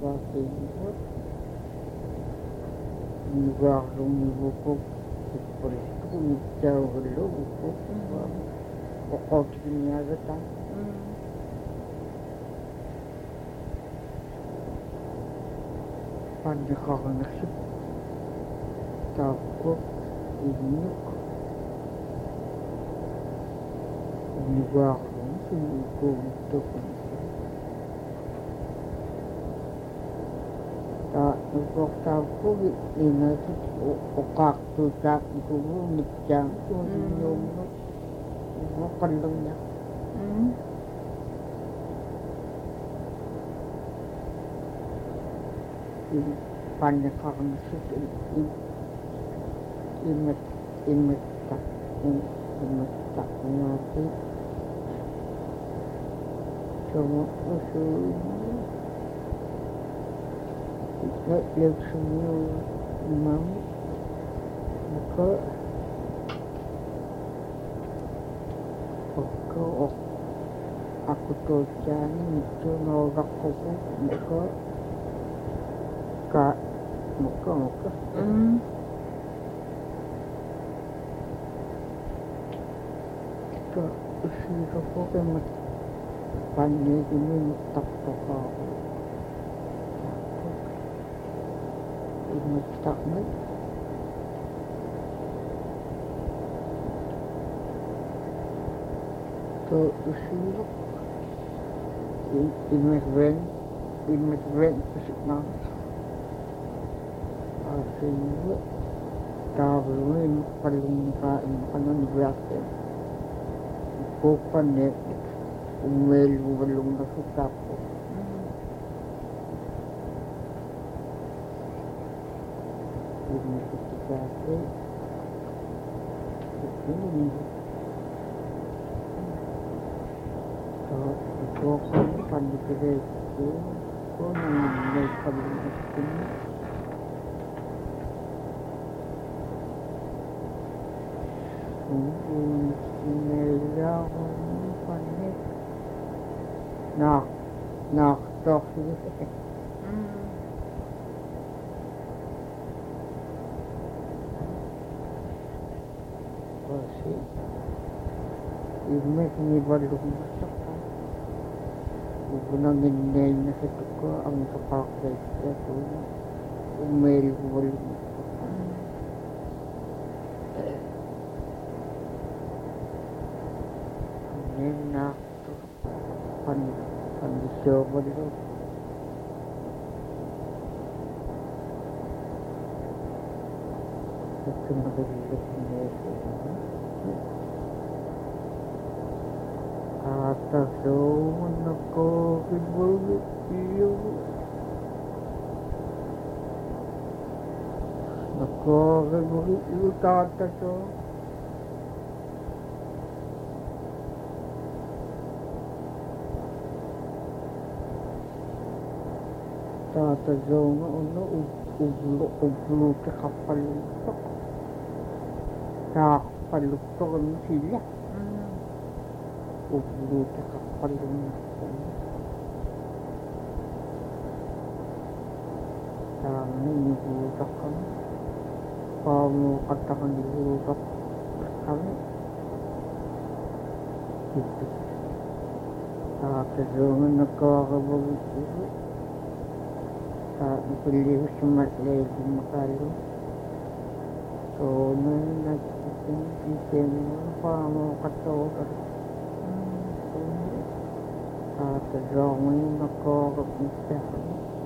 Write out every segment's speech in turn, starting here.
Pakiingot, nivaarlum nivukuk, ippurisku nitsaugullu ukuk, oqotikinniagatan. Panniqarnerluk, taakkuk, innuk, nivaarlum sunnikuunittukun. Nukortaakku inasit uqaartuutaak ikugu mitsaam tuusinnuumnut uqallunniaq. Panniqarnersut immattaqnaati somu usuunni Lakshmiu imam maka aku tocani itu norakku maka ka usiraku kemat panni ini muttaqqa المستقبل تشيرك المدبن تسكنان أرسل تابلون مقلون قائم قنن بياكين كوبان نيك وميل وبلون رسوكاكو ini ketika ini kalau itu kan dikira itu kau namanya kalau itu nah toh Imek ni balung masak. Ubunangin ngayon na sa tuko ang kapakay ito. Umel balung masak. Ngayon na ito. Pandisyo balung. Ito magalit na ito. Atasawan nakakibalik iyo. Nakakibalik iyo tataso. Tataso nga ublo ka kapaluktok. Nakapaluktok ang sila. Ublo ka kapaluktok. Tama inubutak kami. Pamukata kang inubutak kami. Ito. Tataso nga nakakibalik iyo. Piliho sumatlay di makalo. So, nagsisimpitin mo pa mo katoran. Tatadyaw mo yung nakakapita ko.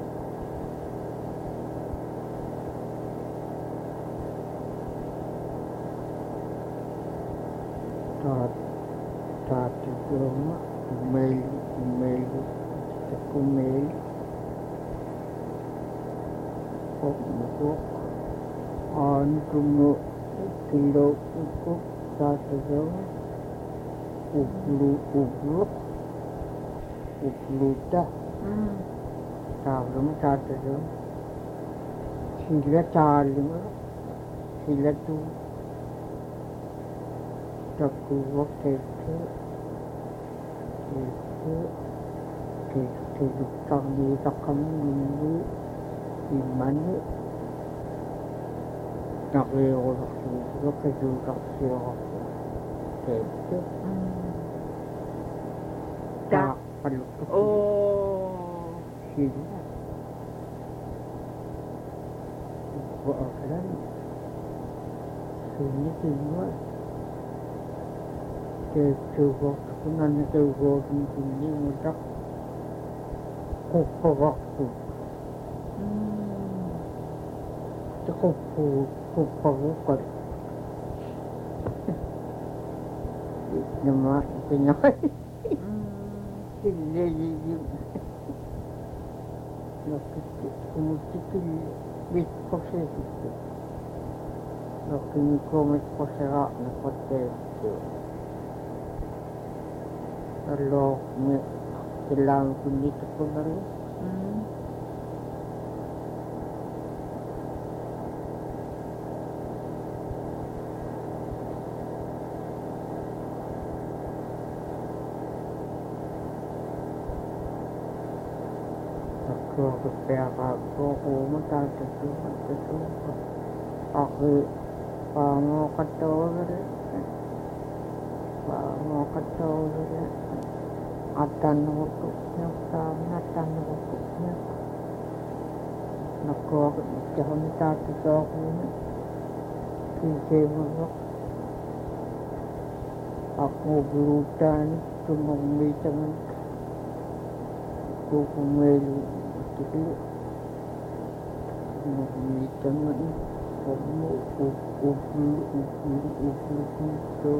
Tatadyaw mo, umail, kumail. Pagmukok, kumo, kilo, ukok, tatadaw, ukluta, tablong tatadaw, sila talim, sila tu, takuwak, keke, Taqniitaqamnunni immani naqiorluarsuusuga qasuuqarsiorarpu teette taaqpallukku silla uqquaqlan sunnitillua teetsuuqortukunanni taugoornikunniumutaq kuppavaqtu kuppavukal nama pinay sillejijim nakkitti kumuttikil vitkoseetikki nakkinikkomikkosera nakotteettu alloo me Kailangan ko dito po na rin. Ako kaya ako matataguan ito. Ako pangokatawar. Atanukuknya, atanukuknya. Nakok, jangan tadi takutnya. Kisah aku berutan cuma bicara. Aku melu itu, cuma bicara. Kamu itu.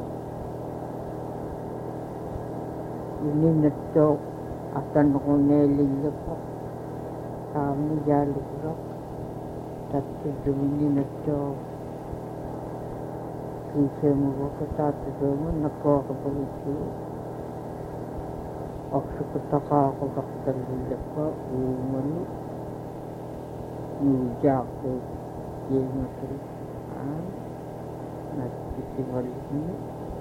Ini netok akan mengenali apa kami jalur tapi demi netok kita mau kita terus nakor begitu aku ketaka aku bakal lepas umur nujak yang masih nanti tinggal ini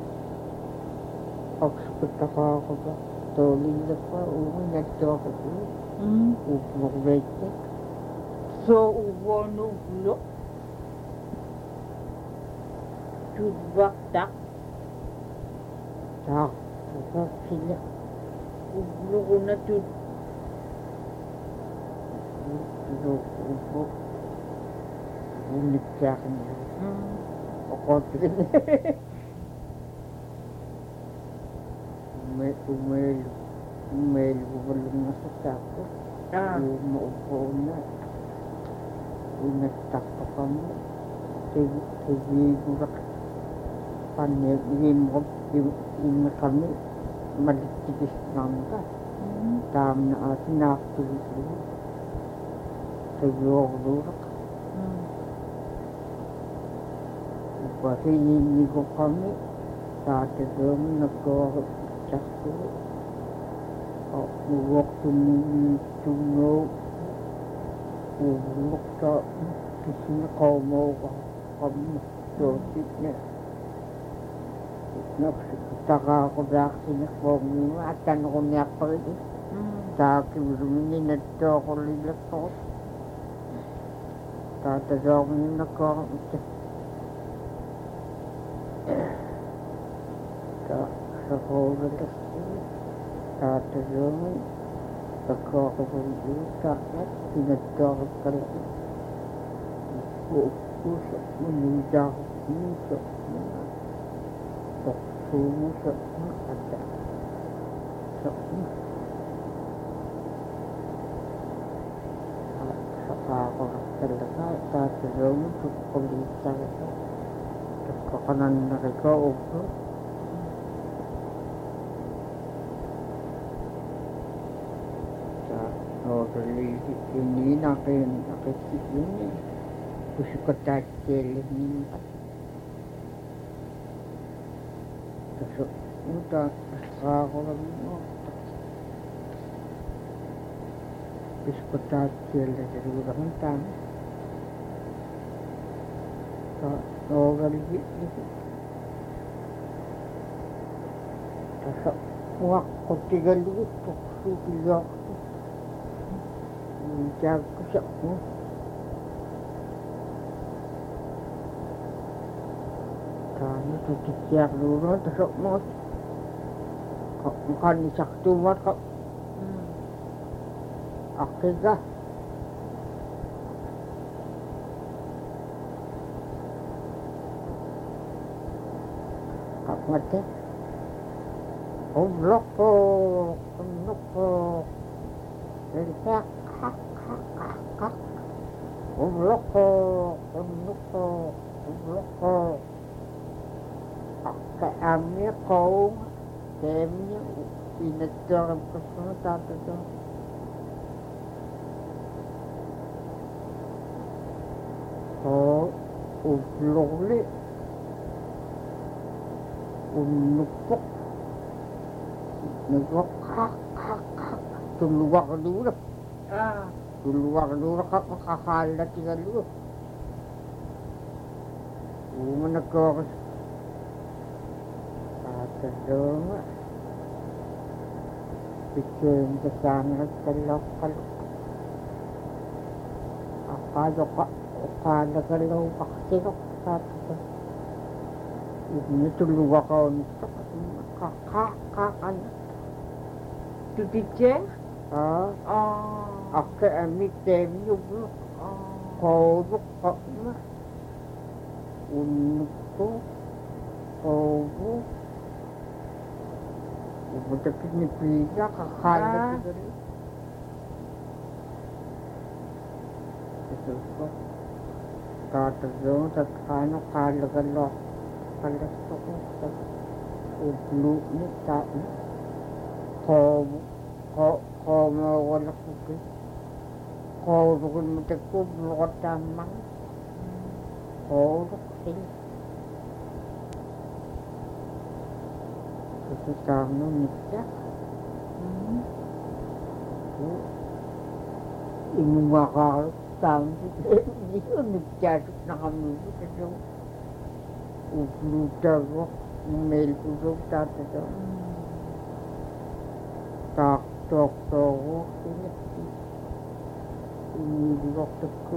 aku ketaka aku tolong lepas umur netok aku umur berapa so umur nublo jubak tak sila umur na jud umur uniknya aku umel belum masuk aku mau na unatak kamu tegi burak panen ini kami malitis nangka tam na anak tu tegi burak pasti ini kami saat itu nakor cakap waktu ni tunggu waktu kisah kau mau kamu jodiknya nak taka aku beraksi nak bangun akan aku nyapa itu tak keburu ini netok aku lihat kau tak terjauh ini nak kau tak sekolah tak terjauh takau aku beri tak netok kalau pusat menunjang pusat pusat ada apa terletak satu rumah untuk pemerintah kekanan mereka untuk dari ini nak ini suka kecil ini terus udah kalau suka kecil dari udah hentam kalau lagi terus waktu 3 lutu sudah Jaakkusaqmu taani tutitiarluuruun tasoqmuut qanisartuuvat aqiga qaqmate umloqo Lilisak, hak, hak, hak, hak. Umloko. Kami kau, kami inatang kasama tato to. Umlokli. Umlupok. Nagwak, hak, hak, hak. Tuluwak dulu. Tuluwak dulu kak makakalat sila dulu. Umanagkakas. Tatadong. Bikin kasama kalok. Akala kalaw paksilok. Tatadong. Ini tuluwak ako nito. Kakakan. Tutitje? Akka amit temyo bro. Kawak kakma. Unko. Kawak. Umatakit ni Pina kakala ko rin. Ito ko. Tatagong tatkano kalagalo. Kalasto ko sa ublo ni tayo. Wala ko kayo. Kawag mo tagpo, blokot tamang. Kawag kayo. Kasi tama nita. Inuwa ka tama nita. Hindi ko nagtasok na kami. Kasi ubluta ko. Mail ko daw tatataw. Tok inilok ko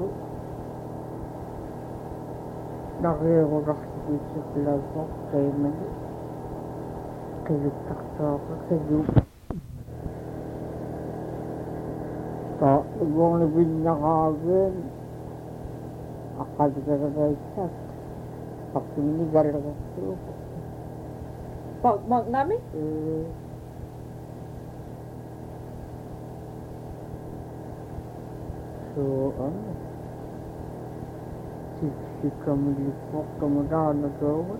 nakiurak sa plazok kay mali kayo takto kayo ta ibang nabin na kagin akad ka sa pagpinigal ka Mag namin? So, si kamilipok kamarana gawin.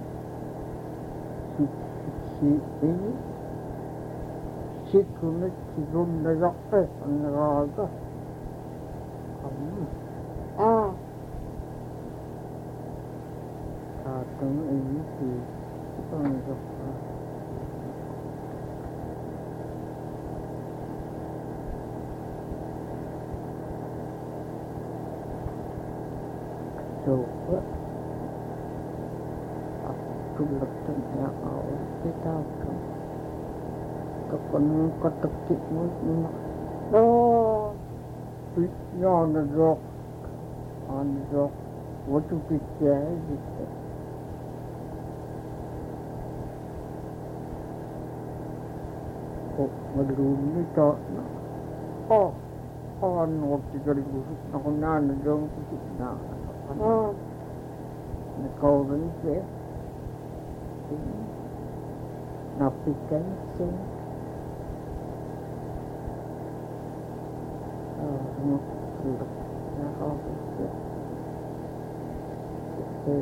Si kunit sigum na yakte ang naraga. Tatang ini si ang yakte. So, aku letak yang awal kita kan, kapan ketik mus, pitnya anjok, waktu pitnya gitu. Madrumi tak, ngerti kali busuk, aku nana dong pitnya. Ikaw rin siya. Napikan siya. Nakapulok. Nakapulok siya. Kasi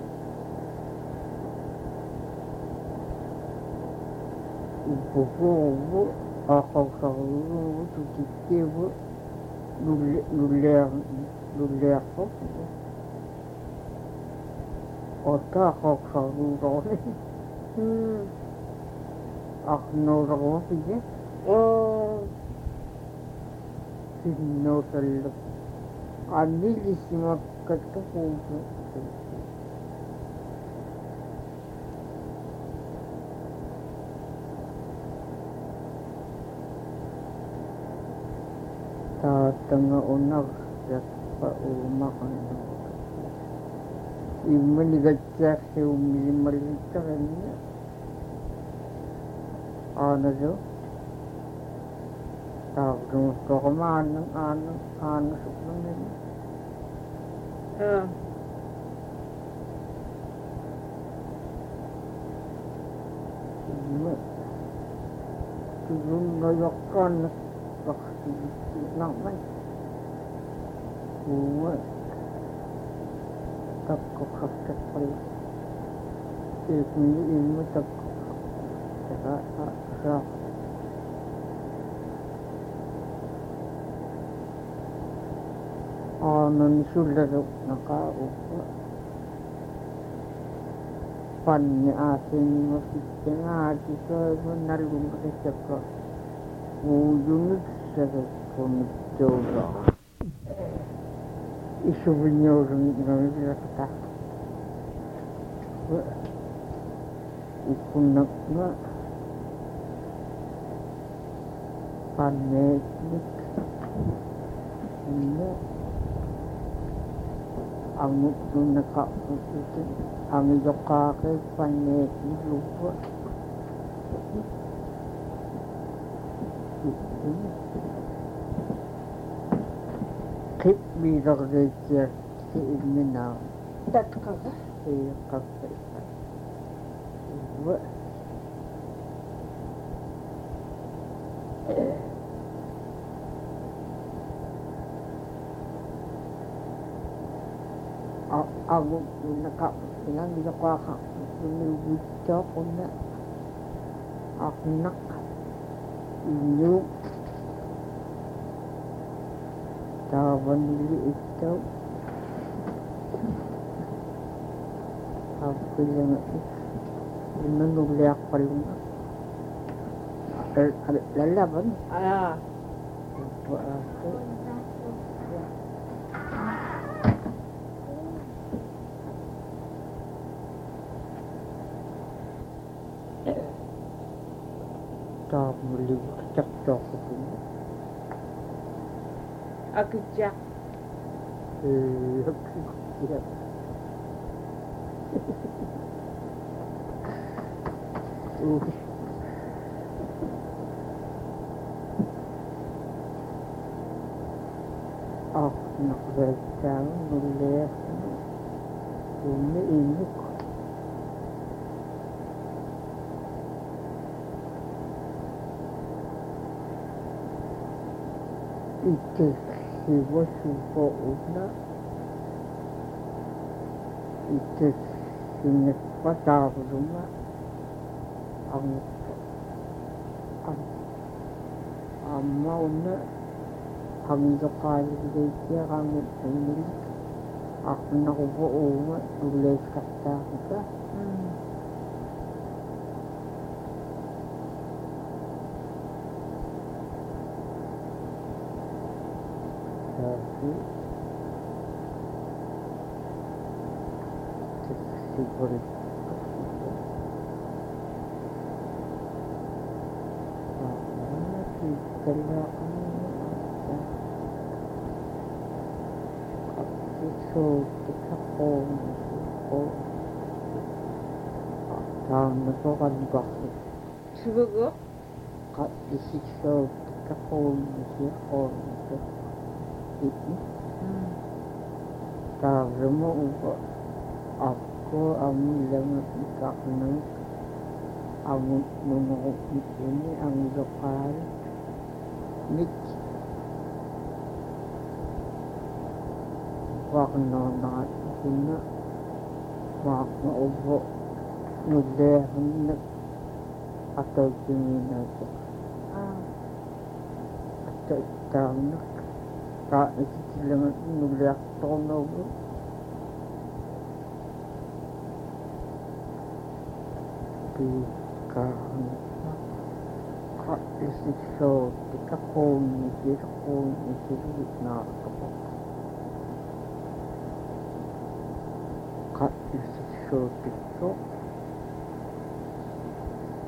upo ako sa ulo, tutitibo, luli ako. Otak ako sa ulo. Ako ako siya. Sino sa loob. Anilis yung magkatapupo. taatanga unarjakpa uumaqannu immanigatsaarsi ummisimmallittaranna aanasu taarlumustormaannan aanasuqnunni tujunnayaqqaannak naqman uuma takko khaftappal ikni imma takko khaftappal aanan sullaruq naqaa'uqa panni aasinima fittengaatisoiva nallumaqissakka uujunitsakakkunittuulaa isuvinyoorungamivlakata ikkunnaqma panneetnik inna anguttunnaqaqqutin angijoqqaaqe panneetnik lubba kip biidargeitsia si imminaa Tatkaga. iiqqaqqaita uva anguttunnaqaqqutin angijoqqaaqaqqutin uvittooqunna aqnaq inyu taavanili ittau appilanga innanulliaqqalunga lallavan uppaaqe taamuli caqtoqutun Akijak. akijak naqveittaan nulliaqnu ummi innuk ittessiva suupo'una ittessinneqpa taarluma anguppa amma unna angijoqqaaligileittiaqaanguttunnilik aqnaqupa uuma nulleisqartaaqika taasi tessivorit Subugo. Tarmo upa ako amilang ikaknang amut nunok ini ang lokal mit wakna na kuna wakna upo nulehan na atau tingin aja atau tanak tak isilang nuleak tono kan kak isi so tika koni na kapok kak isi so tika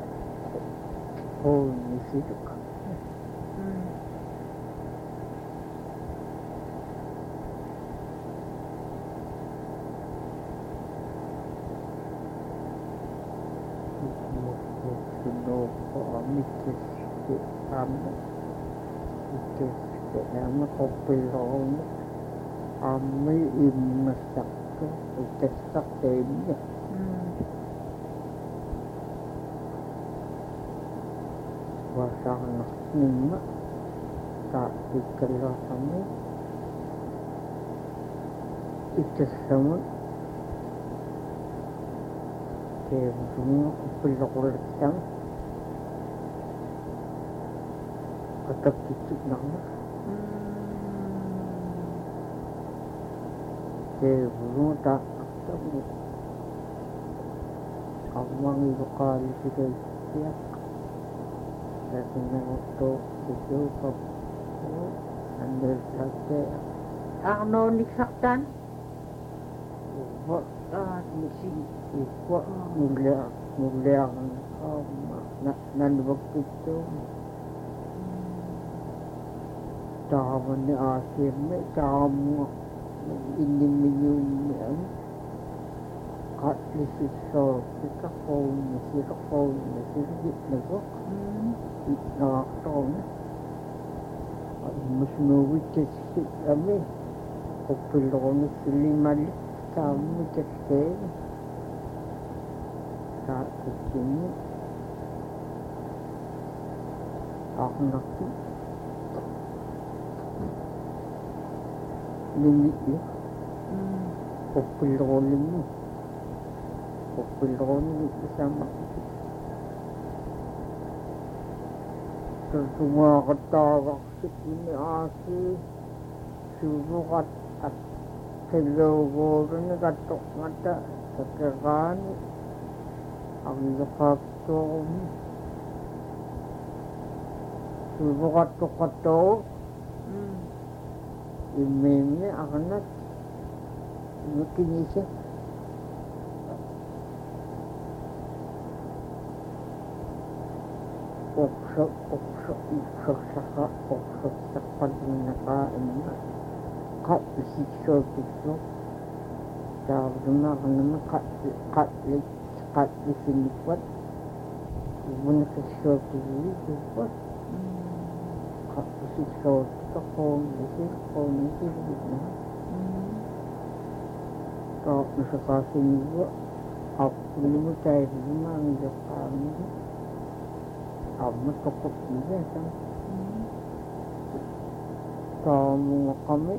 koni tika итске аама итске аама қоппиллорунна аамми иммассарту итассартаимми васаарнарнимма таа иккаллаасарни итассама теевсунга қоппиллоқуллаттам атаппитсинарна теевсунга тааққартарни армангилоқаалисигайсиақ таасиннагортоо исуупап аннеллаттаа арноониксартаан ува мисин иква нуллеарна аама нанваккиттуу тааванни аасиэмме таамуа иннимминиумми ами qatlisissoo pikaqquunni siqaqquunni sirgitnaguq itnaaqtorna musnuuvittassi ami qoppillurumissillimalli taammi tasseeni taaquttinni aaqnaqti nimi'li qoppillurulimmi qoppillurulimmi isamaqqi tumaaqattaaqarsit inni aasi suuruqat at qilluuguuruni kattoqngata sakeraani aviqaaqtuurum suuruqattoqattoo immiimmi aqnat nukinise oqsoqqalinaqaa imma qappississuupissu taardumaarnama qappisinnippat umunaqissuupigii suppat qappississuutiqquunnisiqqquunnisiligitnaa taaqnusaqaasinigua aqqulimu tairimaangiqqaamigi amma toqutnigasan taamuaqami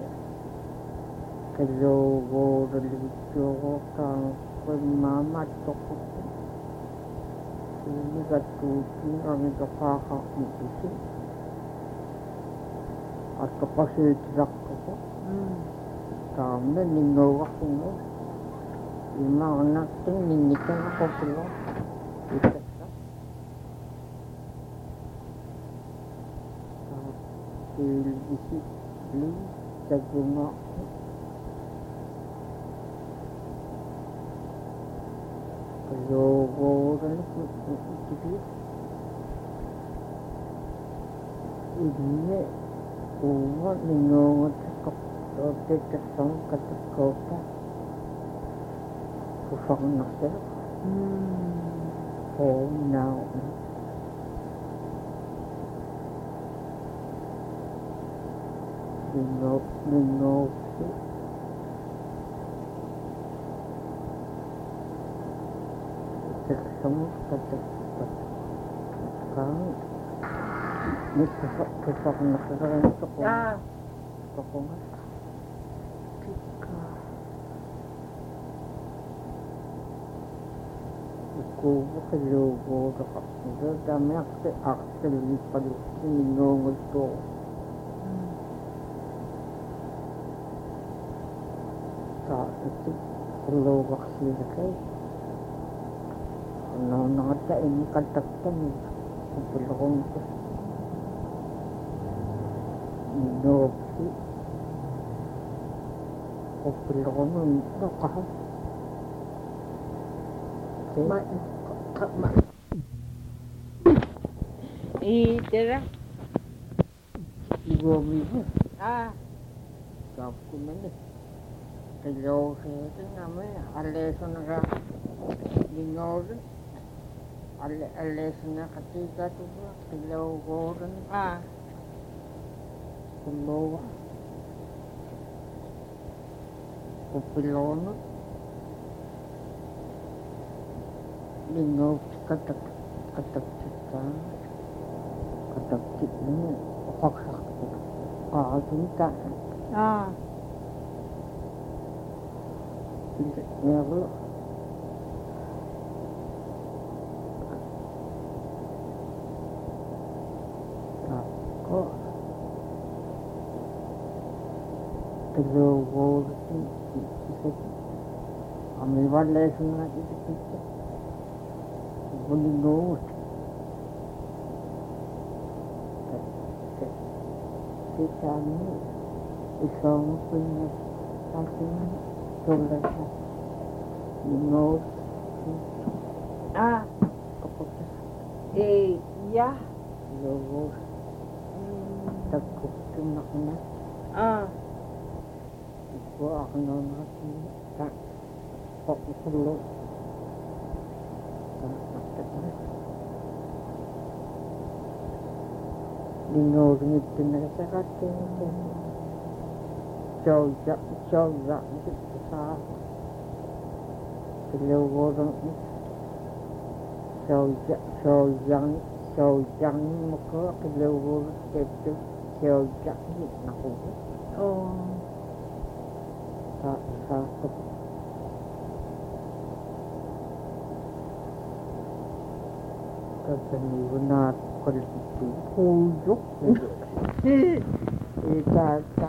kalluuguuralligitsuuqortaanqimmaamaat toqutni siinigattuutiin angitoqaaqarni isi аттоқасиитисаққуқу таамна нингуугартинну иммаарнартин нинникангаққуппилла итасса тааппиилгиси ли тагунгаа kalluuguуралу кутти идне uva ningoongatikkortoortiittassam katakkuupa kusornersilu hoonnauna ningoopsi itaksamu katakkaan kusornersilu toqunga tikka ikuuva kalluuguureqarnilu tamiaqti artillippalukki ningoongultuuq taa'ati kalluuqarsiilakai annaunaqatta immiqattaktami kuppilluqunta ningoopsi kuppilluqunun noqaha itera iguamigu kaapkumani kalluuseetinami alleesunaga ningoori Alesna katika tuwa kilogoran kulowa kupilono lingaw katak kita paksak kita never kilogoran amiwan lesna kita Bulingot. Kita ni isang punya aking tulad na lingot. Ya. Lingot. Takot tumak na. Ito ako na natin. Pakukulo. Lingot ngiti na sa kating Chawja sa kilogoran Chawyang maka kilogoran ito Chawja naku sa kasaniwan na kwaliti puyok itata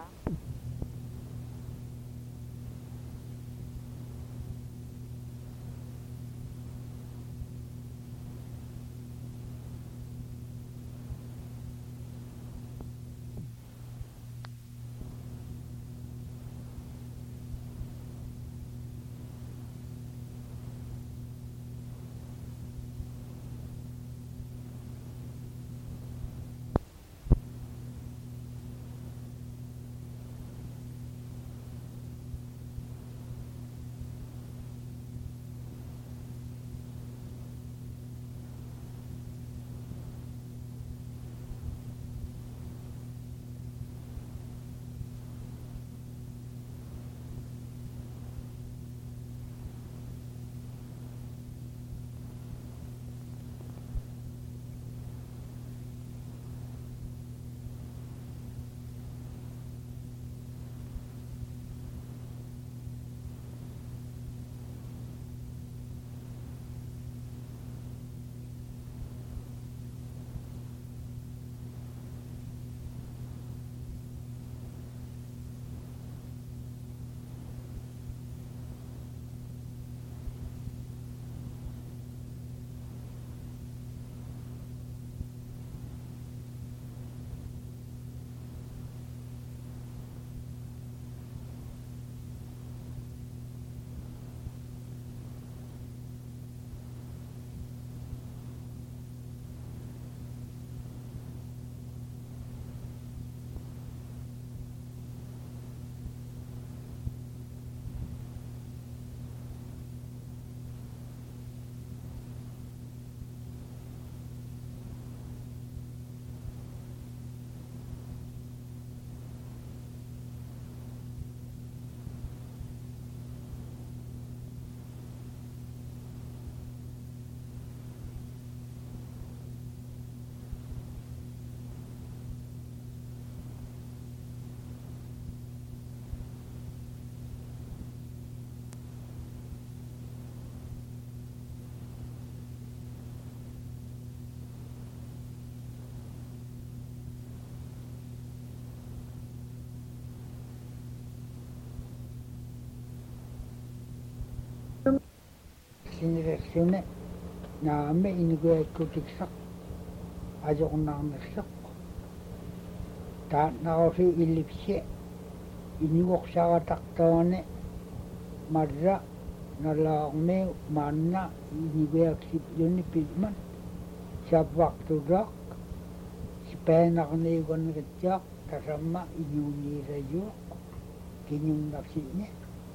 Siniresione naame inuguaikutiksak ajoqnarnersoq taatnarusi illipsi inuoqsaratartaane marra nalaarmiu maanna inuguaksipjuni pitman sapvartudaaq sipaanarniugannerittiaq tasamma inuuniisayuuq kiñunnarsiñi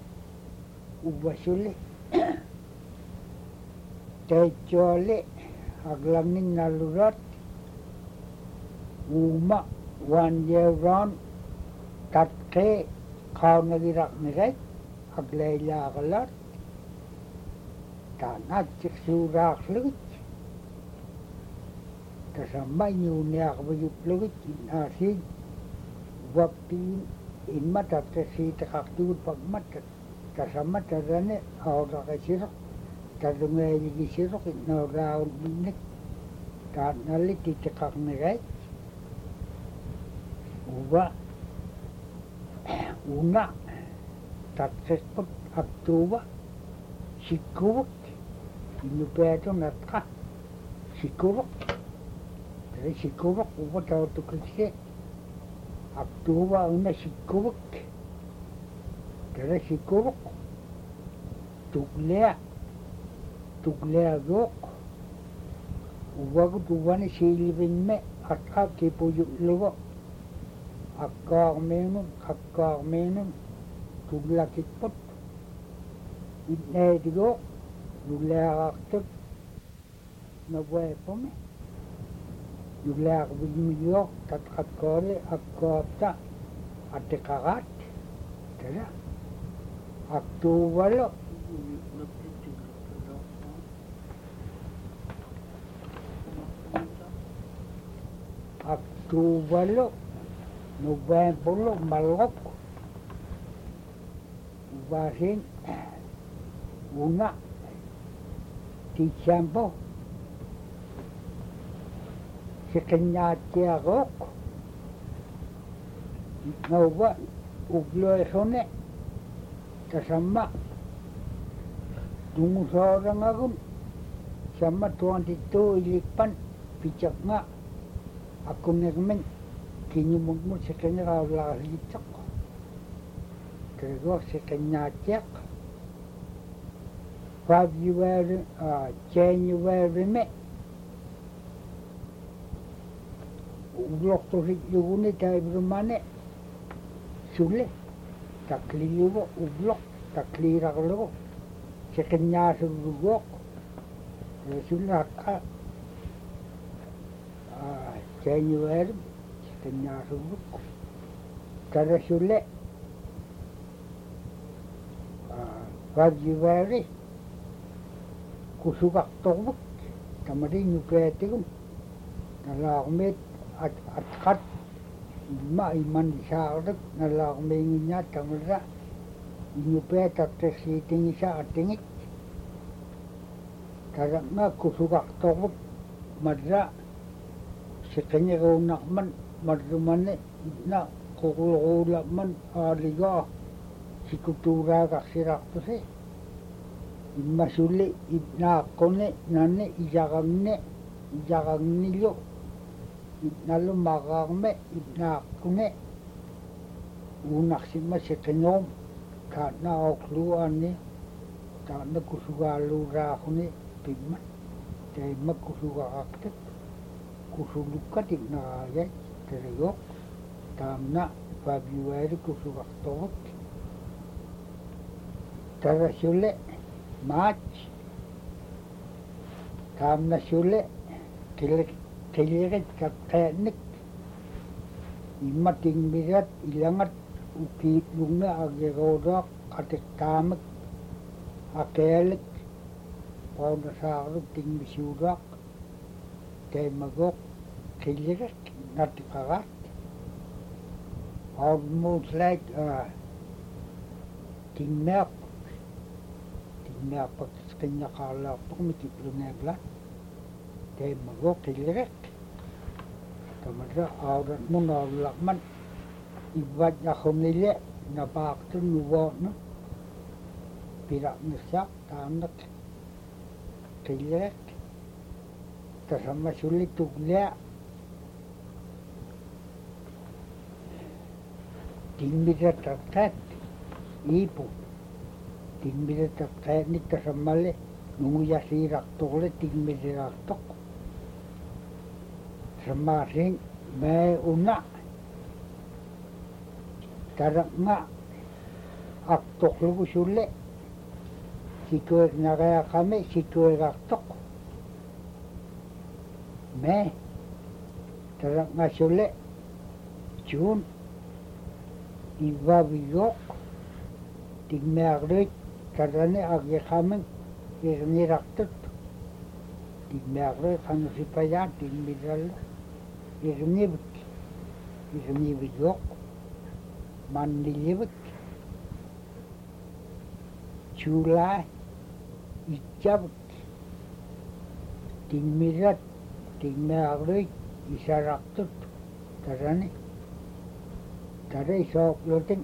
uvvasuli taitsuali aglangin nalurat uma wan yeuron tatke kaunagirak niret aglayla galat tanat siksurak lugut kasama nyuniak bayup lugut inasin wapin inmatat kasi takaktiwut pagmatat kasama tarane awra kasirok tarungay gisirok inauraon binik tanalit itikak niret uba una tatkespot aktuba sikuruk inupeto natka sikuruk dari sikuruk uba tau tukrisye aktuba una sikuruk dari sikuruk tuklea gok uba kutuban silibin me atka kipuyuk lugo akkar menum tuglakitpot itneidigo nuglearartuk nabuepome nuglearbigmigiok tatqatkole akkaapta atekarat tada aktuvalo Novembro malok basin una Dicember sekenyatiagok nawa ugloesone kasama tungu seorang agun sama 22 ilipan pijak nga aku ngermen kinyumut sekenya kawla hitak kego sekenya cek January me ublok to higuni tay brumane sule takliwo ublok taklira lo sekenya sugok sulat January sekenya sugok kada sule February kusugak tobuk tamari nyukretikum nalakmet atkat ma iman disarek nalakmenginya tamara nyupet atresiting isa atingit kada nga kusugak tobuk madra sekenya runakman madrumane na kukululaman aliga sikutura kaksirak to se masuli ibna kone nane ijagangnilyo ibnalo makakme ibna kone unaksima sekenyom kana okluane kana kusugalu rahune pigman tema kusugakaktet kusulukat ibna ayat tereyok tamna Februari kusugaktot terasule March tamna sule kilirit katkanik imating birat ilangat ukit lungna agerodak katiktamak akelik pauda saruk ting bisudak temagok kilirit natikarat almost like tingmerk napak kanya kala pumikip lunegla te mago kilirek kamera aurat muna lakman ibat yakhonile napak tu nuwo no pirak nisyak tanak kilirek tasama sulit tuglia timbira tatat ipu timbira tatat ni tasamale nunguya sirak tokle timbira tok semaring me una tarak nga aktok lugu sule situer nagaya kami situer aktok me tarak ngasule June Ivaviyok tigmeagrit karane agyakameng irniraktot tigmeagrit hanusipaya tigmiral irniviyok mandilivik July ijabik tigmirat tigmeagrit isaraktot karane tare isokloting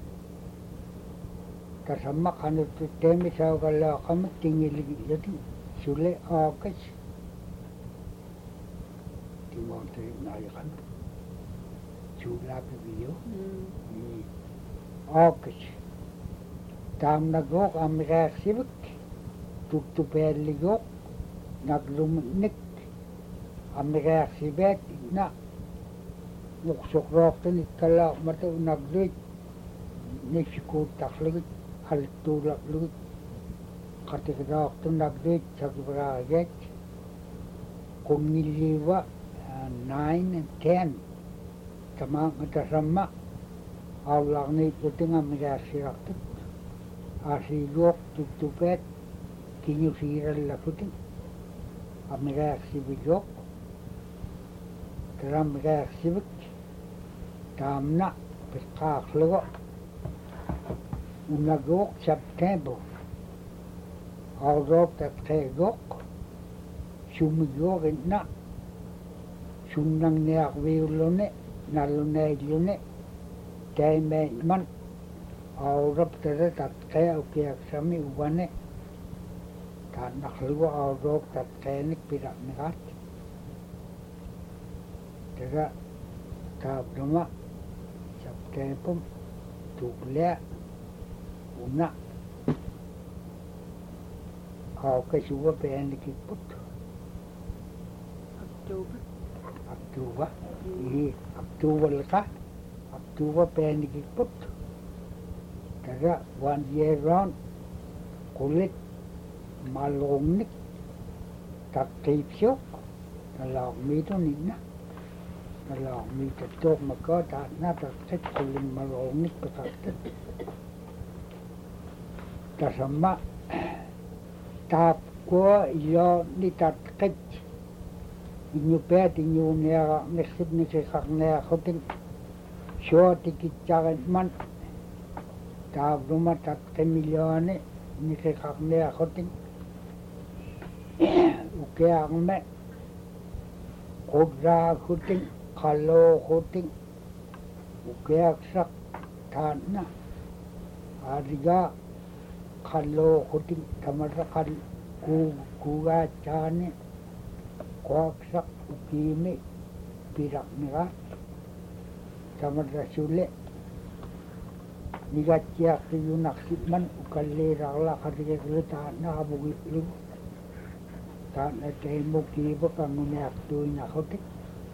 kasama kanut temi saukala kamu tinggi jadi sule akas timon teri nayakan jula biyo akas tam nagok amir sibuk tutu peligok naglumnik amir sibet na muksok rokten ikala mata naglit nishikut taklit altulak lut katik rokten naglit sagbraget kumiliwa 9 and 10 sama ngata sama awlak ni puting amigasi raktet asilok tutupet kinyusiral la puting amigasi bijok teram amigasi bijok tamna pekaklo unagok September awrok tatkegok sumigok na sumnang neak viulone nalunelune teme man awrok tere tatke ukiak sami uwane tanaklo awrok tatkenik pirak negat tera tabdoma September tukle una kau kesuwa penikik put Oktober leka Oktober penikik put tera 1 year round kulit malongnik taktipsyok nalak mito nina nalak mito tok maka tak na taktit kulit malongnik pataktit tasama tap ko yo ni tatkit inyo pet inyo nera nesip ni sekak nera khoting syo tikitjaran man tap rumah tatkit milyone ni sekak nera khoting ukeak me kodra khoting kalo khoting ukeak sak tanah adiga kalau kuting kamarakan kuga chane koksak ukime pirak niga kamarasule niga tiak yunak sipman ukalle ragla karige ta na bugi lu ta na temo kibo kangunak tu na khotik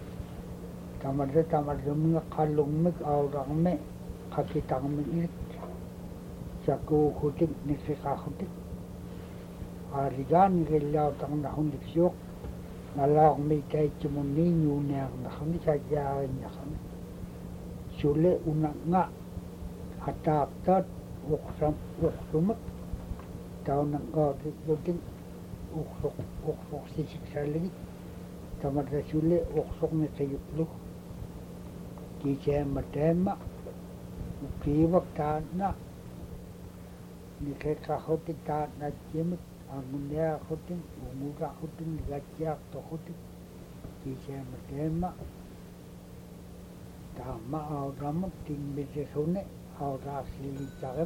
kamarda mga kalung mig awrang me kakitang mig Jago kutik nisika kutik arigan ngilaw tang nahundik syok nalak may kay chumuni nyunyang nakami sajayan nakami sule unak nga ataktat uksumak tao nang gawit kutik uksok sisik saligit tamada sule uksok nisayuklo kisya matema ukiwak taana nikeka khotik ta na chimit amunya khotik umura khotik nigatiak to khotik kisya matema tama awram timbise sone awra sili jagab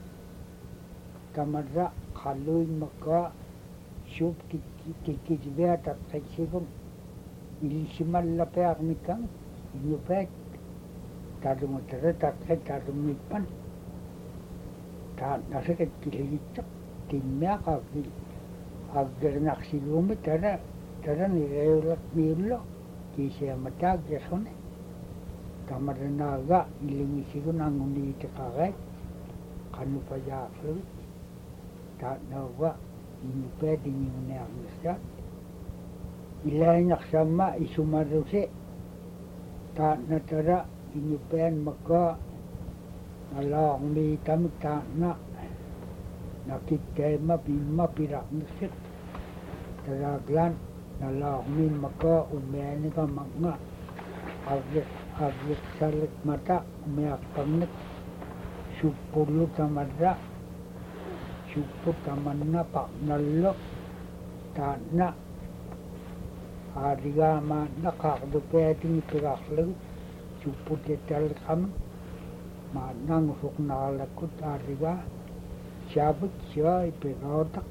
tamarra khalui maka shub kikijbea ta tsaiksigum ilisimal lapeak nikang inupek tadumutare tadumikpan ta nasakit kilihitsak timyak aggernak silumit tara nirelak mirlo kisya matag yasone tamaranaga ilingisigun anguni tikagay kanupayaklu ta nawa inupet inyunyang nisat ilainnaqsamma isumarusi taatnatara inyupeen maka nalaaqmi tamik taatna nakitteimma pimma piraqniqsit taraglan nalaaqmi maka umeenika maqna agriksalik mata umeaqpagnik suppullu tamarra suppu tamanna paqnallu taatna adigama naqaqdupeetin piraqlu supputetalqam maannangusuknaalakut adiga siabut siya ipiqautak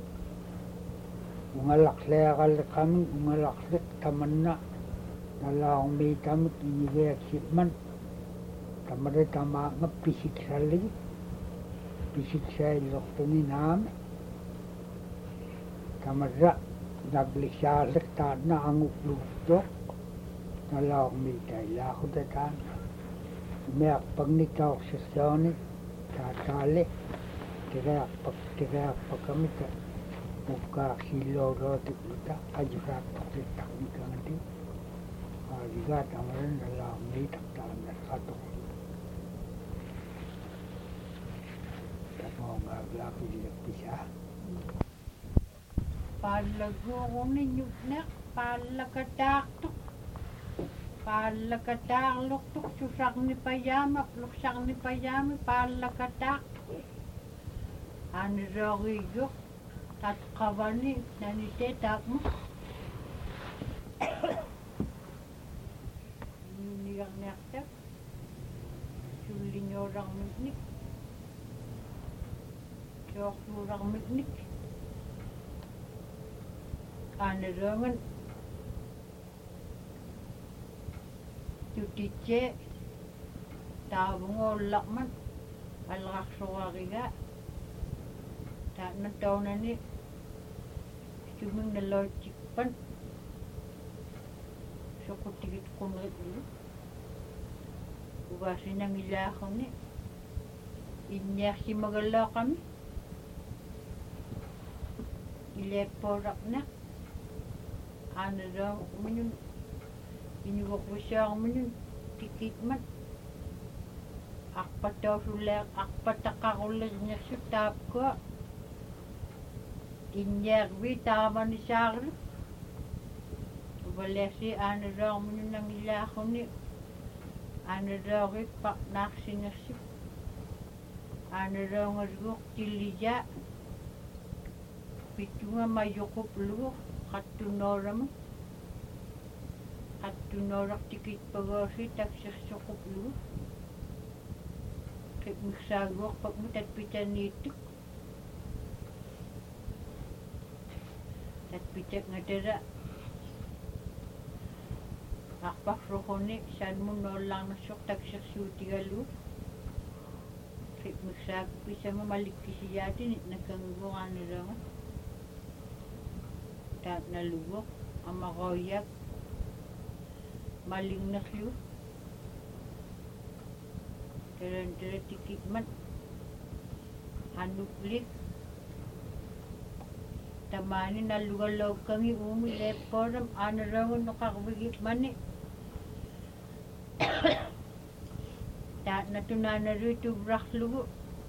ungalaqleeqalliqami ungalaqlik tamanna nalaaqmi tamik inigeaksipman tamari tamaaqnga pisiksalli pisiksaillertuni naami tamarra naglisaallik taatna anguqlugtok nalaaqmi tailaaqutetaan umeaqpagni tauqsirsooni taataali tireaqpakamita mukkaaqsiilloorootikluta ajuraaqtoqlittaqnikangati aadigaa tamaran nalaaqmi taqtaannerqatoqlu tamoongaaglaaqilleqpisaa Pallaguuruninnyutneq paallakataaqtuq paallakataaqluqtuq susarnipayaamaq luqsarnipayaami paallakataaq anirooqiyuq tatqavani naniteetaaqmu nunigarniartak sullingoorarmiknik soorluurarmiknik Anirangan tutitse taavungollaqman alqarsuariga taana taunani sumingnalootsikpan soqutigit qunritlu uvasinangilaaquni inniarsimagalaaqami ileeppooraqnaq Anadang minun inuqvissaaq minun tikitman aqpatausuleaq aqpataqarullernersut taapkua inniarvi taamanisaarlu uvalersi anadang minunangilaaquni anadaaqippa naarsinersut anadaangaluuq tillija pitunga majuqupluuq qattunoorartikit pagoosi taksirsuquplugu qipmiksaaguorpakmu tatpitaniittuk tatpitakngatara arparruquni sanmunnoollarnersuq taksirsuutigaluuk qipmiksaakpisanga malikkisiyaatini nakanguaraanilanga taatnaluguq amaqoiyak malingnerlu terentera tikitman anuplik tamani nalugalaukangi umi lepporam anarangun noqarvigitmani taatnatunanaruituvrarlugu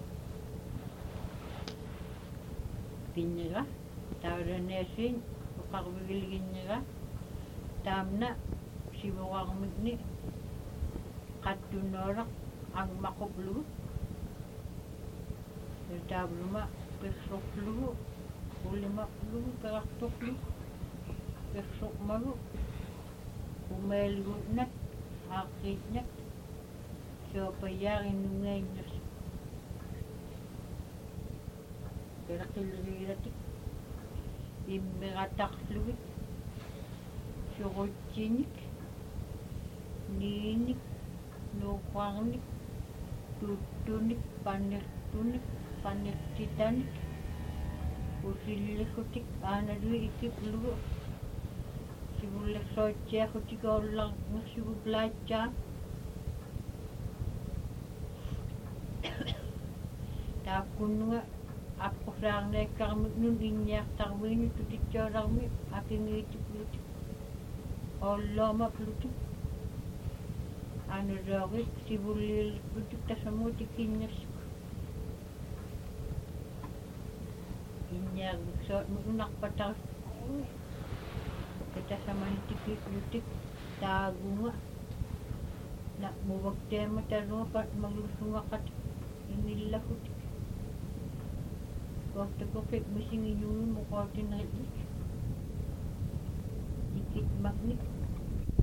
kinnira taaraneasin uqarvigilginnira taamna sivuqarmikni qattunooraq angmaquplugu taavluma pirsorlugu ulimaqlugu perartorlugu pirsormagu umeelguutnak aaqiitnak soopayaarinungainnersu peraqilleriiratik immirataqlugit surutsinik niinik nuuqarnik tuttunik pannertunik pannertitanik usillikutik aanalui ikiplugu sivullersoitsiaqutikoollarnersuguplaatsaa taakkunnunga аққусаарнеаккармик нун инниартарвиину тутитсооларми акингиитиклутик Ollama plutik. Anu dogit sibulil plutik tasamuti kinnas. Inyag so munak patas. Kita sama tiki plutik tagunga. Nak buwag tema tanong pat maglusunga kat inilla putik. Waktu ko mising inyong mo ko tinahit. Dikit magnik.